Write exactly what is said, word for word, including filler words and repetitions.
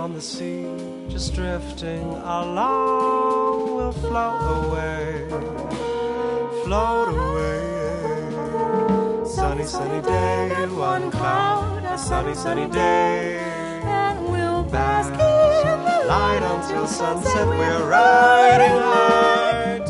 on the sea, just drifting along. We'll float away, float away. Sunny, sunny day and one cloud. A sunny, sunny day, and we'll bask in the light until sunset. We're riding high